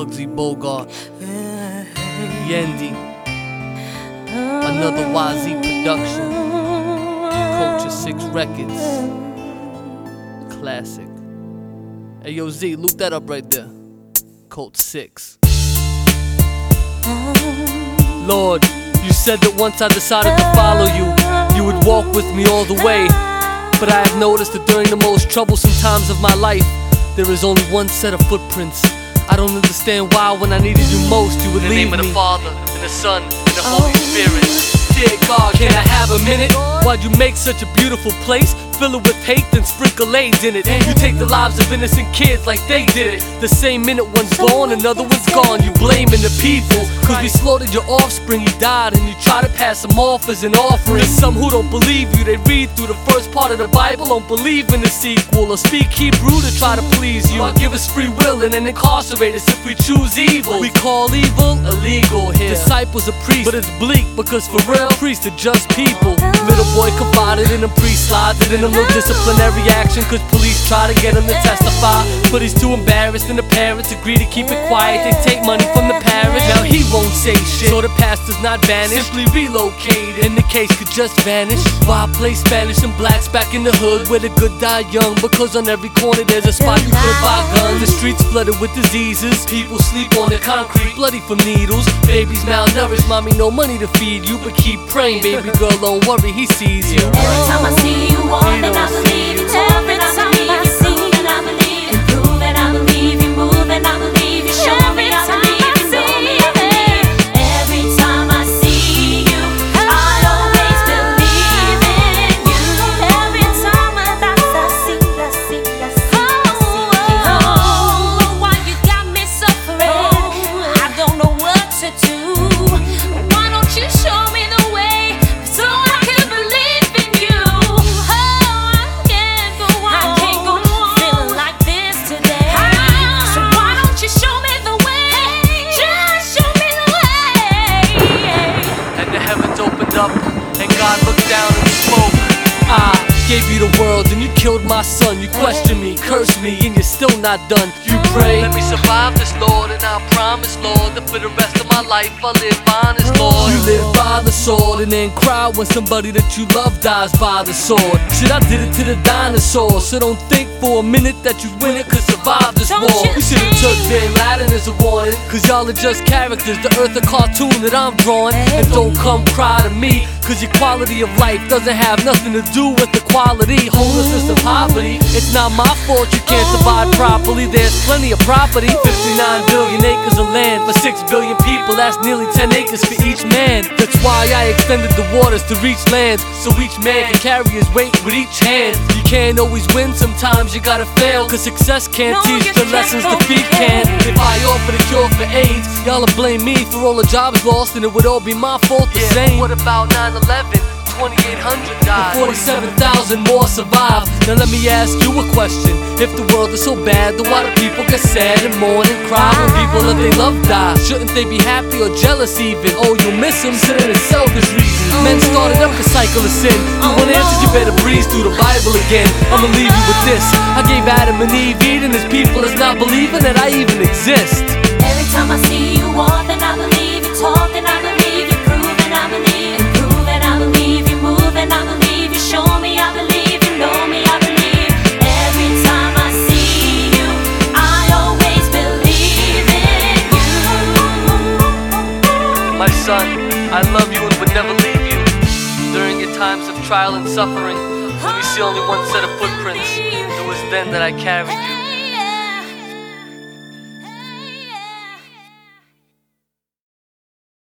Muggsy Bogart, Yendi, another YZ production, Culture 6 Records, classic. Hey yo Z, loop that up right there. Cult 6. Lord, you said that once I decided to follow you, you would walk with me all the way. But I have noticed that during the most troublesome times of my life, there is only one set of footprints. I don't understand why when I needed you most, you would leave me. In the name of the Father, and the Son, and the Holy Spirit. Dear God, can I have a minute? Why'd you make such a beautiful place? Fill it with hate, then sprinkle AIDS in it. You take the lives of innocent kids like they did it. The same minute one's born, another one's gone. You blaming the people, cause we slaughtered your offspring. You died and you try to pass them off as an offering. There's some who don't believe you. They read through the first part of the Bible, don't believe in the sequel, or speak Hebrew to try to please you, or give us free will and then incarcerate us if we choose evil. We call evil illegal here. Disciples are priests, but it's bleak because for real, priests are just people. Little boy confided in a priest, slides it in a little disciplinary action, cause police try to get him to testify, but he's too embarrassed and the parents agree to keep it quiet. They take money from the parish, now he won't say shit, so the pastor's not banished, simply relocated, and the case could just vanish. Why play Spanish and blacks back in the hood where the good die young? Because on every corner there's a spot you could buy guns. The streets flooded with diseases, people sleep on the concrete, bloody from needles. Babies malnourished, mommy no money to feed you, but keep praying, baby girl, don't worry, he sees you. Every time I see you walk, and I believe you talk, and I believe you sing, and I believe you prove, and I believe you move, and I believe you show me, I believe you know me, I believe. Every time I see you, I always believe in you. Every time I see, oh, why you got me suffering? I don't know what to do. Why don't you show me the way so I can believe in you? Oh, I can't go on feeling like this today. So why don't you show me the way? Just show me the way. And the heavens opened up, and God looked down and spoke. I gave you the world, and you killed my son. You questioned me, cursed me, and you're still not done. You pray, let me survive this, Lord, and I promise, Lord, that for the rest of my life I'll live honest, Lord. You live by the sword and then cry when somebody that you love dies by the sword. Shit, I did it to the dinosaurs, so don't think for a minute that you win it, could survive this war. You should've took Bin Laden as a warning, cause y'all are just characters, the earth a cartoon that I'm drawing. And don't come cry to me, cause your quality of life doesn't have nothing to do with the quality. Homelessness and poverty, it's not my fault you can't divide properly. There's plenty of property, 59 billion acres of land for 6 billion people, that's nearly 10 acres for each man. That's why I extended the waters to reach lands, so each man can carry his weight with each hand. You can't always win, sometimes you gotta fail, cause success can't teach the lessons defeat can. If I offer the cure for AIDS, y'all will blame me for all the jobs lost, and it would all be my fault the same. What about 9/11? 2,800 died, 47,000 more survived. Now let me ask you a question. If the world is so bad, then why do people get sad and mourn and cry when people that they love die? Shouldn't they be happy or jealous even? Oh, you miss them, sitting in selfish reasons. Men started up the cycle of sin. You want answers, you better breeze through the Bible again. I'ma leave you with this. I gave Adam and Eve Eden as people as not believing that I even exist. Every time I see you walk, and I believe you talk, and I believe you prove, and I believe you prove, and I believe you move, and I believe you show me, I believe you know me, I believe. Every time I see you, I always believe in you. My son, I love you and would never leave you. During your times of trial and suffering, when you see only one set of footprints, it was then that I carried you.